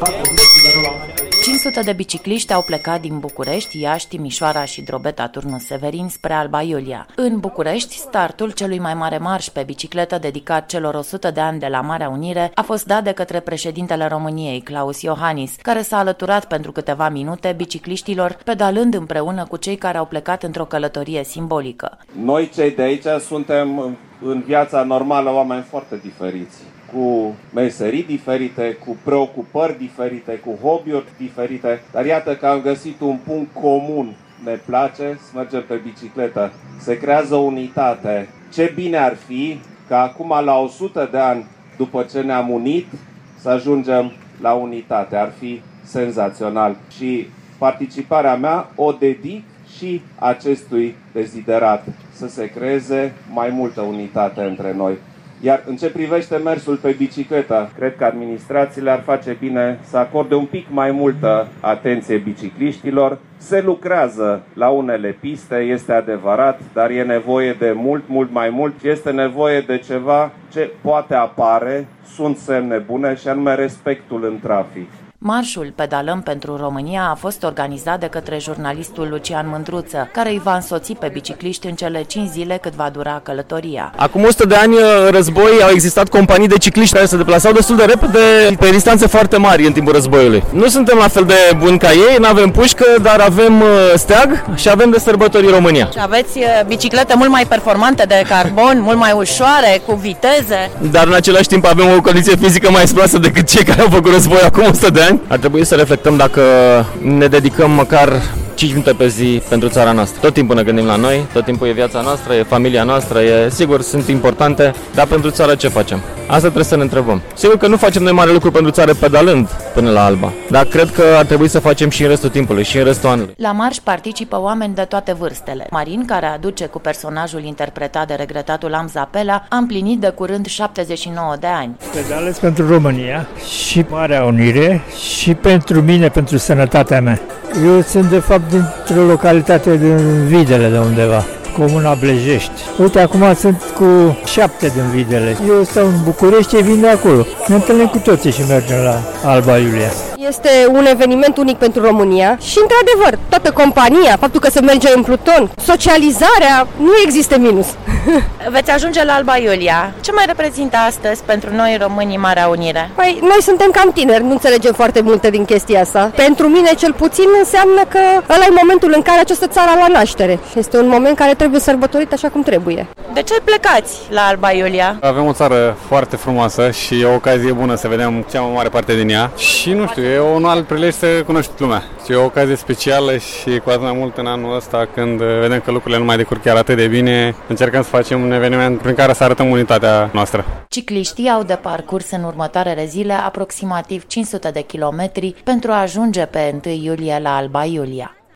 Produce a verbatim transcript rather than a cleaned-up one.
cinci sute de bicicliști au plecat din București, Iași, Timișoara și Drobeta Turnul Severin spre Alba Iulia. În București, startul celui mai mare marș pe bicicletă dedicat celor o sută de ani de la Marea Unire a fost dat de către președintele României, Claus Iohannis, care s-a alăturat pentru câteva minute bicicliștilor, pedalând împreună cu cei care au plecat într-o călătorie simbolică. Noi, cei de aici, suntem în viața normală oameni foarte diferiți, cu meserii diferite, cu preocupări diferite, cu hobby-uri diferite, dar iată că am găsit un punct comun. Ne place să mergem pe bicicletă, se creează unitate. Ce bine ar fi ca acum, la o sută de ani după ce ne-am unit, să ajungem la unitate. Ar fi senzațional și participarea mea o dedic și acestui deziderat, să se creeze mai multă unitate între noi. Iar în ce privește mersul pe bicicletă, cred că administrațiile ar face bine să acorde un pic mai multă atenție bicicliștilor. Se lucrează la unele piste, este adevărat, dar e nevoie de mult, mult mai mult. Este nevoie de ceva ce poate apare, sunt semne bune, și anume respectul în trafic. Marșul Pedalăm pentru România a fost organizat de către jurnalistul Lucian Mândruță, care îi va însoți pe bicicliști în cele cinci zile cât va dura călătoria. Acum o sută de ani, în război, au existat companii de cicliști care se deplasau destul de repede pe distanțe foarte mari în timpul războiului. Nu suntem la fel de buni ca ei, nu avem pușcă, dar avem steag și avem de sărbători în România. Și aveți biciclete mult mai performante de carbon, mult mai ușoare, cu viteze. Dar în același timp avem o condiție fizică mai splasă decât cei care au făcut război acum o sută de ani. Ar trebui să reflectăm dacă ne dedicăm măcar cinci minute pe zi pentru țara noastră. Tot timpul ne gândim la noi, tot timpul e viața noastră, e familia noastră, e, sigur, sunt importante, dar pentru țară ce facem? Asta trebuie să ne întrebăm. Sigur că nu facem noi mare lucru pentru țară pedalând până la Alba, dar cred că ar trebui să facem și în restul timpului, și în restul anului. La marș participă oameni de toate vârstele. Marin, care aduce cu personajul interpretat de regretatul Amza Pela, a împlinit de curând șaptezeci și nouă de ani. Pedalez pentru România și Marea Unire și pentru mine, pentru sănătatea mea. Eu sunt de fapt dintr-o localitate din Videle de undeva, Comuna Blejești. Uite, acum sunt cu șapte din Videle. Eu stau în București și vin de acolo. Ne întâlnim cu toții și mergem la Alba Iulia. Este un eveniment unic pentru România și, într-adevăr, toată compania, faptul că se merge în pluton, socializarea, nu există minus. Veți ajunge la Alba Iulia. Ce mai reprezintă astăzi pentru noi românii Marea Unire? Păi, noi suntem cam tineri, nu înțelegem foarte multe din chestia asta. Pentru mine, cel puțin, înseamnă că ăla e momentul în care această țară a la naștere. Este un moment care trebuie sărbătorit așa cum trebuie. De ce plecați la Alba Iulia? Avem o țară foarte frumoasă și e o ocazie bună să vedem cea mai mare parte din ea. Și, nu știu, e un alt prilej să cunoști lumea. Și e o ocazie specială și cu atât mai mult în anul ăsta, când vedem că lucrurile nu mai decurg chiar atât de bine, încercăm să facem un eveniment prin care să arătăm unitatea noastră. Cicliștii au de parcurs în următoarele zile aproximativ cinci sute de kilometri pentru a ajunge pe întâi iulie la Alba Iulia.